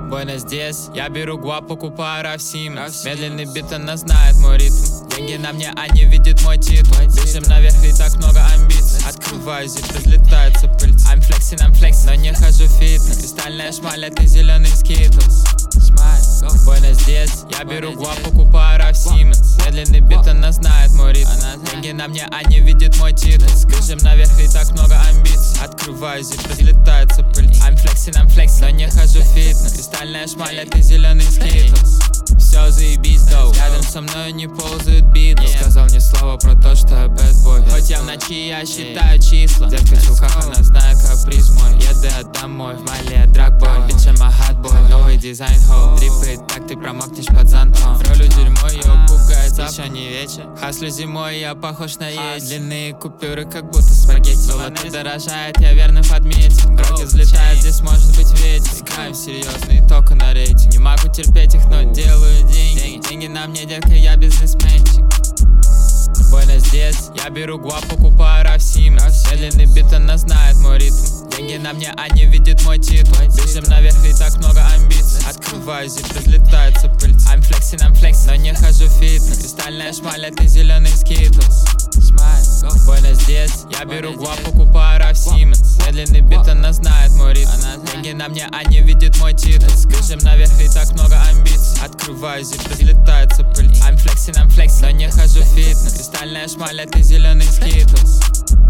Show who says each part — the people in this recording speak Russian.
Speaker 1: Буэнос-Диас, я беру гуап, покупаю Раф Симмонс. Медленный бит, она знает мой ритм. Деньги на мне, они видят мой титул. Бежим наверх, ведь так много амбиций. Открываю зип, разлетаются пыльцы. I'm flexing, но не хожу в фитнес. Кристальная шмаль, это зеленый скитлс. Буэнос-Диас, я беру гуап, покупаю Раф Симмонс. Медленный бит, она знает мой ритм. Деньги на мне, они видят мой титул. Бежим наверх, ведь так много амбиций. Открываю зип, разлетаются пыльцы. I'm flexing, но не хожу в фитнес. Кристальная шмаль, это зеленый скитлс. Все заебись, доу. Рядом со мной не ползают биты. Сказал мне слово про то, что я бэтбой. Хоть я в ночи, я считаю числа. Девка в чулках, она знает каприз мой. Еду я домой, в мале драгбой. Bitch, I'm a hot boy, новый дизайн хоу. Дрипает, так ты промокнешь под зонтом. Ролю дерьмо, ее пугает, еще не вечер. Хаслю зимой, я похож на есть. Длинные купюры, как будто спагетти. Золото дорожает, я верно подметил. Гроки взлетают, здесь может быть ветер. Играем серьезно и только на рейтинг. Не могу терпеть их, но делаю деньги. Деньги на мне, детка, я бизнесменчик. Буэнос-Диас, я беру гуап, покупаю Раф Симмонс. Медленный бит, она знает мой ритм. Деньги на мне, они видят мой титул. Бежим наверх, ведь так много амбиций. Открываю зип, разлетаются пыльцы. I'm flexing, но не хожу в фитнес. Кристальная шмаль, это зеленый скитлс. Буэнос-Диас, я беру гуап, покупаю Раф Симмонс. Медленный бит, она знает мой ритм. Деньги на мне, они видят мой титул. Бежим наверх, ведь так много амбиций. Открываю зип, разлетаются пыльцы. I'm flexing, но не хожу в фитнес. Кристальная шмаль, это зеленый скитлс.